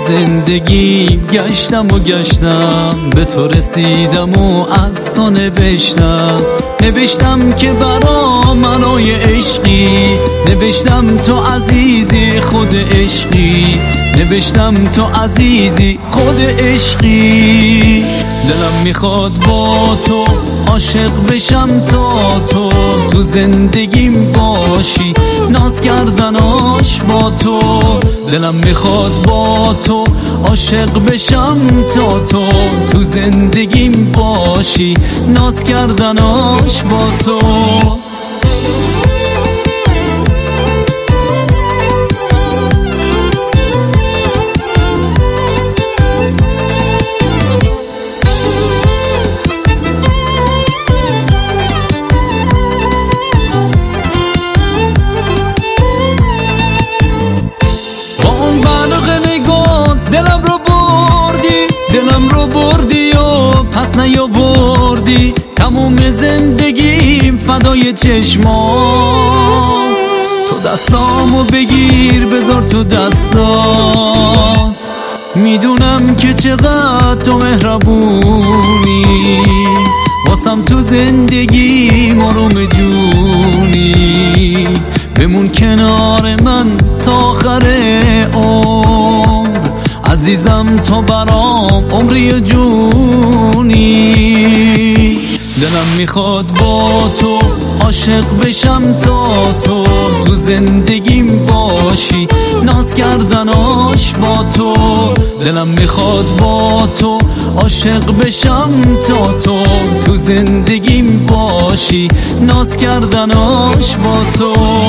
زندگی گشتم و گشتم، به تو رسیدم و از تو نوشتم که برا منای عشقی، نوشتم تو عزیزی خود عشقی، نوشتم تو عزیزی خود عشقی. دلم میخواد با تو عاشق بشم تا تو زندگیم باشی، ناز کردناش با تو. دلم میخواد با تو عاشق بشم تا تو زندگیم باشی، ناز کردناش با تو. دلم رو بردی و پس نیاوردی، تموم زندگیم فدای چشمات. تو دستامو بگیر بذار تو دستات، میدونم که چقدر تو مهربونی، واسم تو زندگی مروم جونی. بمون کنار من تا آخر عمر، عزیزم تو برام عمری جونی. دلم میخواد با تو عاشق بشم تا تو زندگیم باشی، ناز کردناش با تو. دلم میخواد با تو عاشق بشم تا تو زندگیم باشی، ناز کردناش با تو.